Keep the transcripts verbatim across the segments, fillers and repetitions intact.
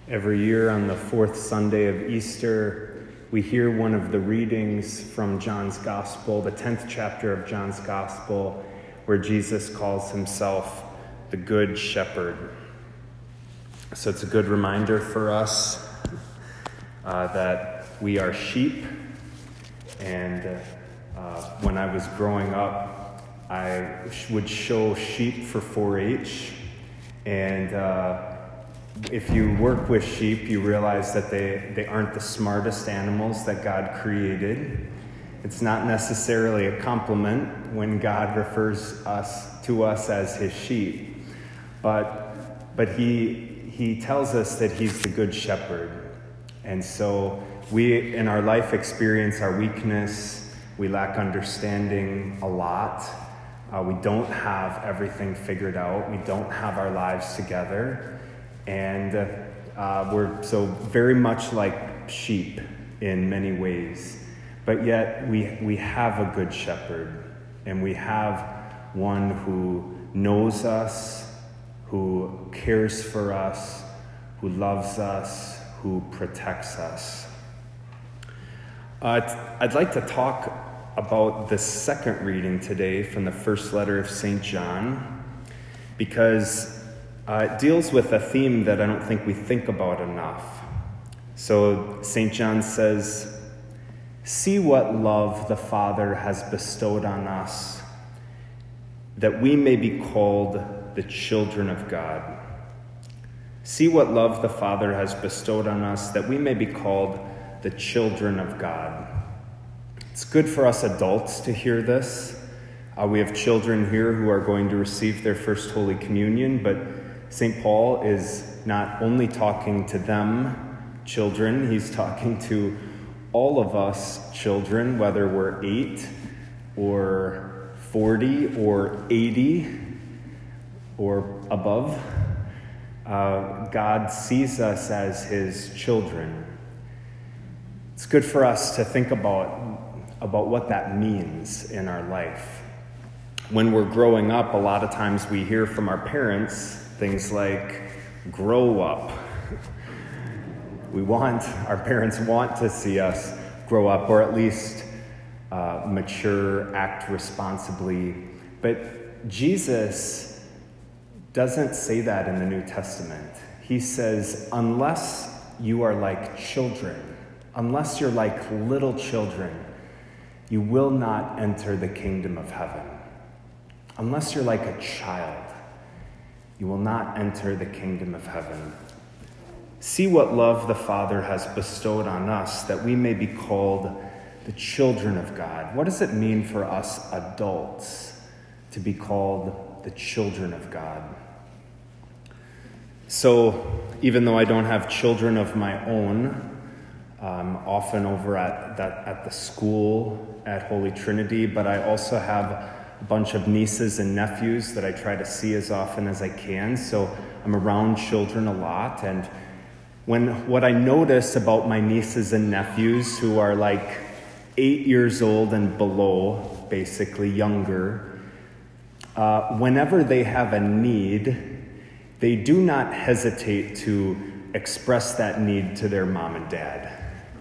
Every year on the fourth Sunday of Easter, we hear one of the readings from John's Gospel, the tenth chapter of John's Gospel, where Jesus calls himself the Good Shepherd. So it's a good reminder for us uh, that we are sheep. And uh, when I was growing up, I would show sheep for four H. And uh, if you work with sheep, you realize that they, they aren't the smartest animals that God created. It's not necessarily a compliment when God refers us to us as his sheep. But, but he, he tells us that he's the good shepherd. And so we, in our life, experience our weakness. We lack understanding a lot. Uh, we don't have everything figured out. We don't have our lives together. And uh, we're so very much like sheep in many ways. But yet we, we have a good shepherd. And we have one who knows us, who cares for us, who loves us, who protects us. Uh, I'd like to talk about the second reading today from the first letter of Saint John, because uh, it deals with a theme that I don't think we think about enough. So Saint John says, "See what love the Father has bestowed on us, that we may be called the children of God. See what love the Father has bestowed on us, that we may be called the children of God." It's good for us adults to hear this. Uh, we have children here who are going to receive their first Holy Communion, but Saint Paul is not only talking to them, children, he's talking to all of us children, whether we're eight or forty or eighty or above. Uh, God sees us as his children. It's good for us to think about, about what that means in our life. When we're growing up, a lot of times we hear from our parents things like, grow up. We want, our parents want to see us grow up, or at least uh, mature, act responsibly. But Jesus doesn't say that in the New Testament. He says, unless you are like children, unless you're like little children, you will not enter the kingdom of heaven. Unless you're like a child, you will not enter the kingdom of heaven. See what love the Father has bestowed on us, that we may be called the children of God. What does it mean for us adults to be called the children of God? So, even though I don't have children of my own, I'm often over at that at the school at Holy Trinity, but I also have a bunch of nieces and nephews that I try to see as often as I can. So I'm around children a lot, and when what I notice about my nieces and nephews who are like eight years old and below, basically younger, uh, whenever they have a need, they do not hesitate to express that need to their mom and dad.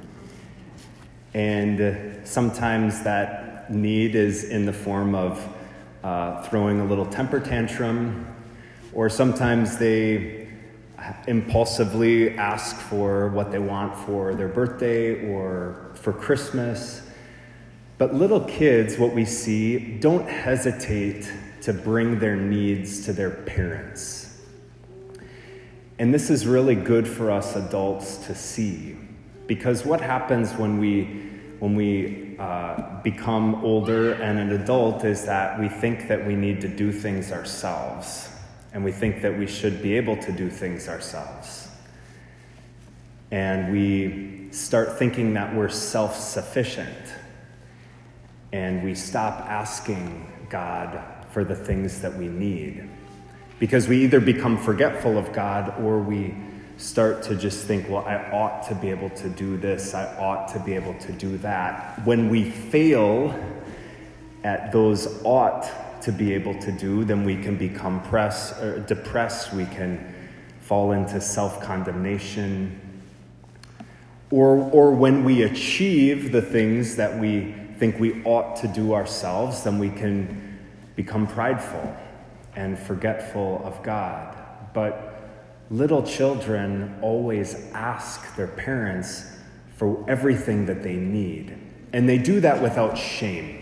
And sometimes that need is in the form of uh, throwing a little temper tantrum, or sometimes they impulsively ask for what they want for their birthday or for Christmas. But little kids, what we see, don't hesitate to bring their needs to their parents. And this is really good for us adults to see, because what happens when we when we uh, become older and an adult is that we think that we need to do things ourselves, and we think that we should be able to do things ourselves. And we start thinking that we're self-sufficient, and we stop asking God for the things that we need, because we either become forgetful of God, or we start to just think, well, I ought to be able to do this, I ought to be able to do that. When we fail at those ought to be able to do, then we can become press, or depressed, we can fall into self-condemnation, or, or when we achieve the things that we think we ought to do ourselves, then we can become prideful and forgetful of God. But little children always ask their parents for everything that they need, and they do that without shame.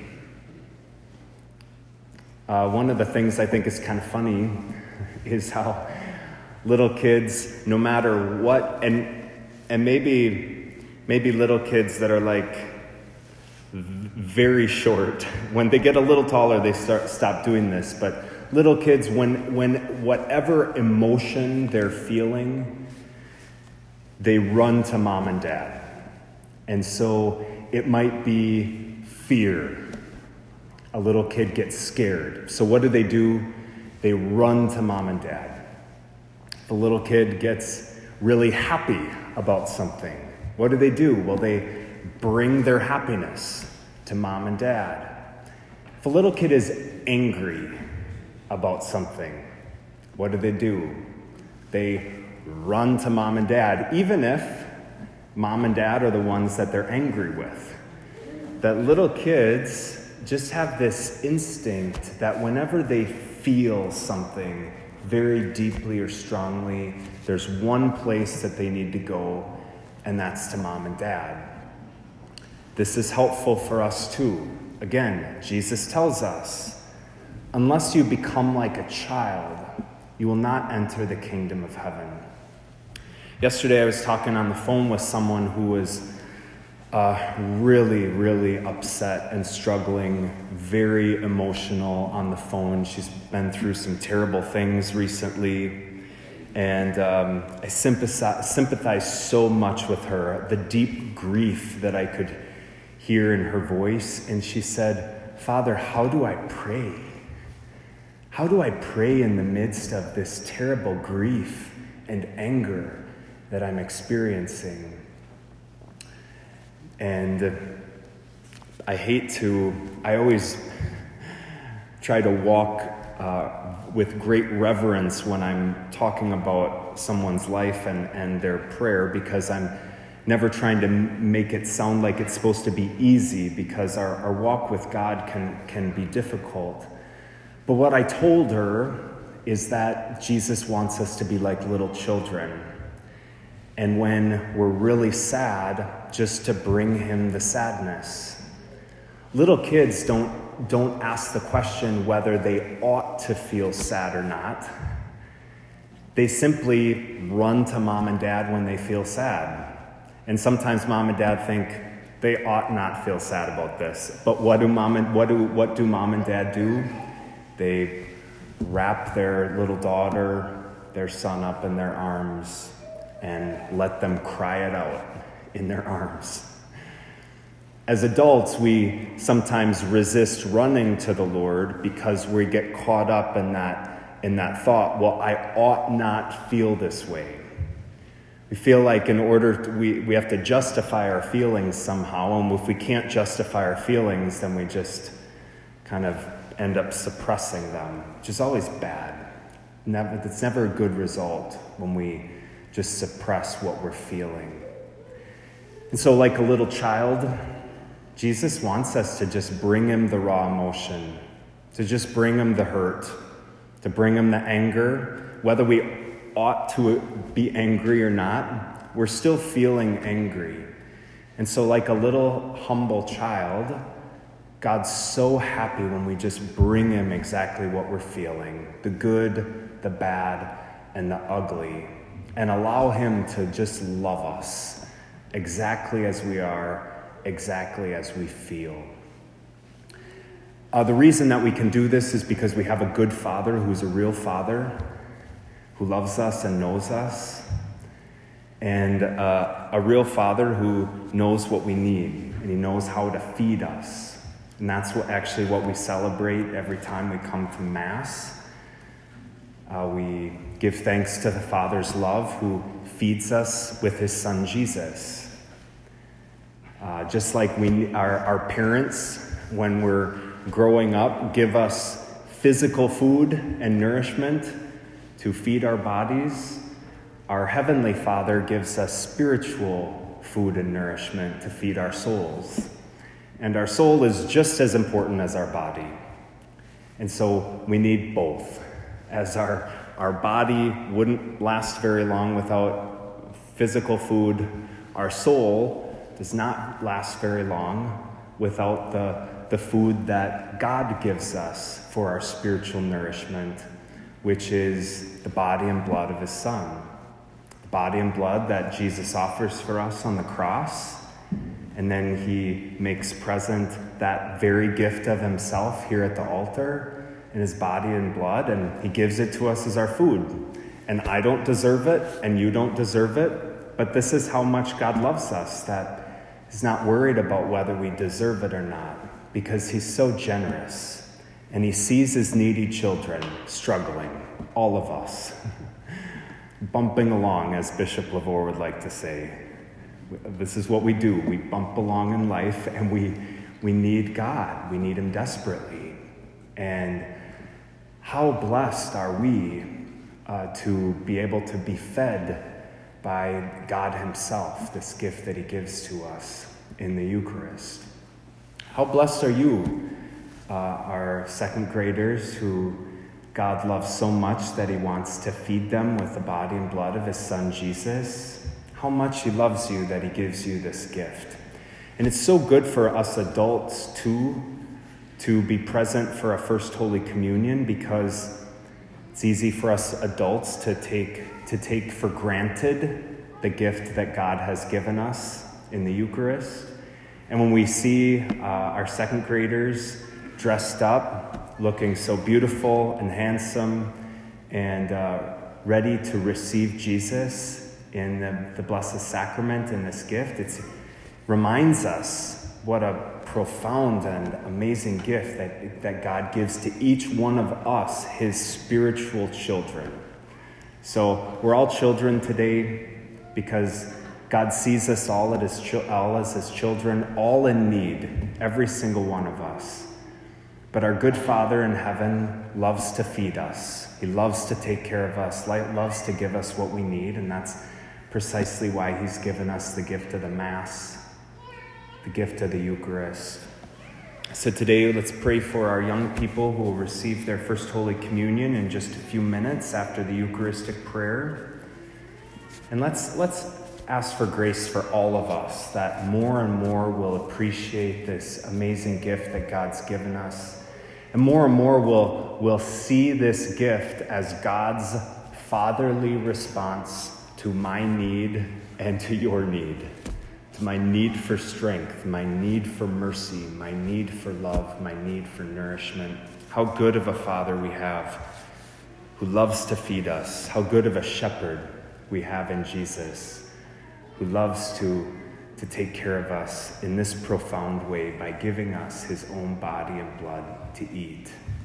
Uh, one of the things I think is kind of funny is how little kids, no matter what, and and maybe maybe little kids that are like very short, when they get a little taller, they start stop doing this. But little kids, when when whatever emotion they're feeling, they run to mom and dad. And so it might be fear. A little kid gets scared. So what do they do? They run to mom and dad. The little kid gets really happy about something. What do they do? Well, they bring their happiness to mom and dad. If a little kid is angry about something, what do they do? They run to mom and dad, even if mom and dad are the ones that they're angry with. That little kids just have this instinct that whenever they feel something very deeply or strongly, there's one place that they need to go, and that's to mom and dad. This is helpful for us too. Again, Jesus tells us, unless you become like a child, you will not enter the kingdom of heaven. Yesterday I was talking on the phone with someone who was Uh, really, really upset and struggling, very emotional on the phone. She's been through some terrible things recently, and um, I sympathize, sympathize so much with her, the deep grief that I could hear in her voice. And she said, "Father, how do I pray? How do I pray in the midst of this terrible grief and anger that I'm experiencing?" And I hate to, I always try to walk uh, with great reverence when I'm talking about someone's life and, and their prayer, because I'm never trying to make it sound like it's supposed to be easy, because our, our walk with God can, can be difficult. But what I told her is that Jesus wants us to be like little children. And when we're really sad, just to bring him the sadness. Little kids don't, don't ask the question whether they ought to feel sad or not. They simply run to mom and dad when they feel sad. And sometimes mom and dad think they ought not feel sad about this. But what do mom and, what do, what do mom and dad do? They wrap their little daughter, their son up in their arms and let them cry it out in their arms. As adults, we sometimes resist running to the Lord because we get caught up in that, in that thought, well, I ought not feel this way. We feel like in order to, we, we have to justify our feelings somehow, and if we can't justify our feelings, then we just kind of end up suppressing them, which is always bad. Never, it's never a good result when we just suppress what we're feeling. And so like a little child, Jesus wants us to just bring him the raw emotion, to just bring him the hurt, to bring him the anger. Whether we ought to be angry or not, we're still feeling angry. And so like a little humble child, God's so happy when we just bring him exactly what we're feeling, the good, the bad, and the ugly, and allow him to just love us exactly as we are, exactly as we feel. Uh, the reason that we can do this is because we have a good Father who's a real Father, who loves us and knows us, and uh, a real Father who knows what we need, and he knows how to feed us. And that's what actually what we celebrate every time we come to Mass. Uh, we give thanks to the Father's love who feeds us with his Son Jesus. Uh, just like we, our, our parents, when we're growing up, give us physical food and nourishment to feed our bodies, our Heavenly Father gives us spiritual food and nourishment to feed our souls. And our soul is just as important as our body. And so we need both. As our, our body wouldn't last very long without physical food, our soul does not last very long without the, the food that God gives us for our spiritual nourishment, which is the body and blood of his Son. The body and blood that Jesus offers for us on the cross, and then he makes present that very gift of himself here at the altar in his body and blood, and he gives it to us as our food. And I don't deserve it, and you don't deserve it, but this is how much God loves us, that he's not worried about whether we deserve it or not, because he's so generous, and he sees his needy children struggling, all of us, bumping along, as Bishop Lavore would like to say. This is what we do. We bump along in life, and we we need God. We need him desperately. And how blessed are we uh, to be able to be fed by God himself, this gift that he gives to us in the Eucharist. How blessed are you, uh, our second graders, who God loves so much that he wants to feed them with the body and blood of his Son, Jesus. How much he loves you that he gives you this gift. And it's so good for us adults, too, to be present for a First Holy Communion, because it's easy for us adults to take to take for granted the gift that God has given us in the Eucharist. And when we see uh, our second graders dressed up, looking so beautiful and handsome and uh, ready to receive Jesus in the, the Blessed Sacrament in this gift, it reminds us what a profound and amazing gift that, that God gives to each one of us, his spiritual children. So we're all children today because God sees us all, as his, all as his children, all in need, every single one of us. But our good Father in heaven loves to feed us. He loves to take care of us, loves to give us what we need, and that's precisely why he's given us the gift of the Mass, the gift of the Eucharist. So today, let's pray for our young people who will receive their First Holy Communion in just a few minutes after the Eucharistic prayer. And let's let's ask for grace for all of us, that more and more we'll appreciate this amazing gift that God's given us. And more and more we'll, we'll see this gift as God's fatherly response to my need and to your need. To my need for strength, my need for mercy, my need for love, my need for nourishment. How good of a Father we have who loves to feed us. How good of a shepherd we have in Jesus, who loves to, to take care of us in this profound way by giving us his own body and blood to eat.